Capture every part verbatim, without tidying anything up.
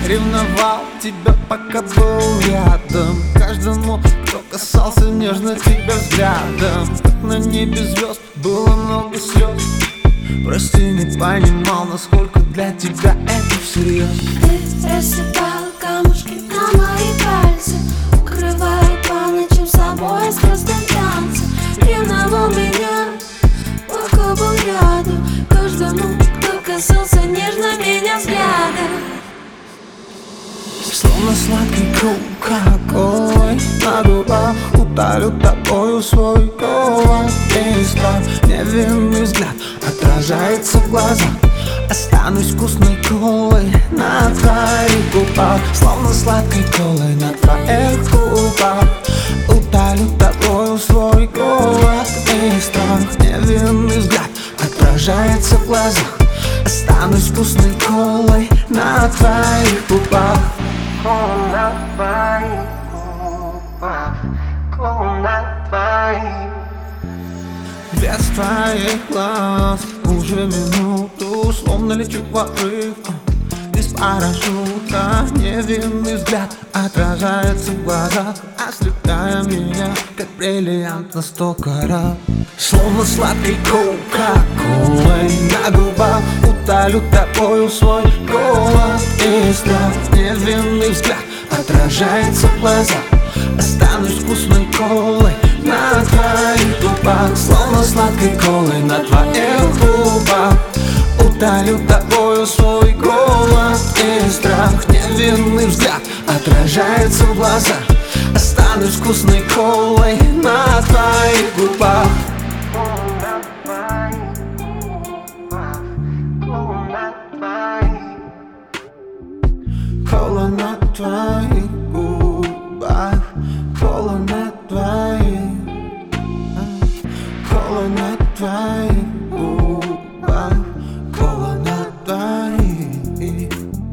Ревновал тебя, пока был рядом. Каждому, кто касался нежно тебя взглядом. Как на небе звезд было много слез. Прости, не понимал, насколько для тебя это всерьез. Ты рассыпал камушки на мои пальцы, укрывая по ночам собой в страстном танце. Ревновал меня, пока был рядом. Каждому, кто касался нежно меня взглядом. Словно сладкий кока-колой на губах утолю тобою свой голод и страх. Невинный взгляд отражается в глазах. Останусь вкусной колой на твоих губах. Словно сладкой колой на твоих губах утолю тобою свой голод и страх. Невинный взгляд отражается в глазах. Останусь вкусной колой на твоих губах. Кола на твоих губах, кола на твоих. Без твоих глаз уже минуту, словно лечу в порыв без парашюта. Невинный взгляд отражается в глазах, ослепляя меня, как бриллиант на сто карат. Словно сладкой кока-колой на губах утолю тобою свой голод и страх. Невинный взгляд отражается в глазах. Останусь вкусной колой на твоих губах. Словно сладкой колой на твоих губах утолю тобою свой голод и страх. Невинный взгляд отражается в глазах. Останусь вкусной колой на твоих губах. Кола на твоих губах, кола на твоих, кола на твоих губах, кола на твоих.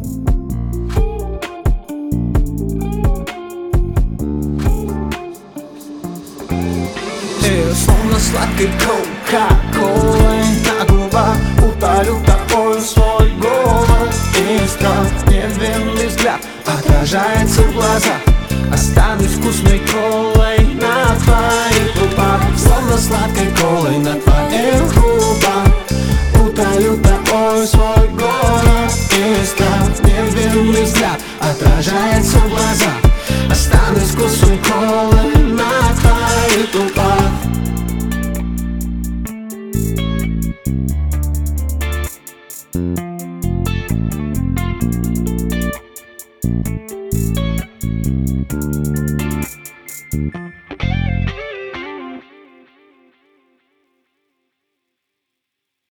И словно сладкой кока-колой на губах утолю тобою свой голод и страх. Невинный взгляд отражается в глазах. Останусь вкусной колой на твоих.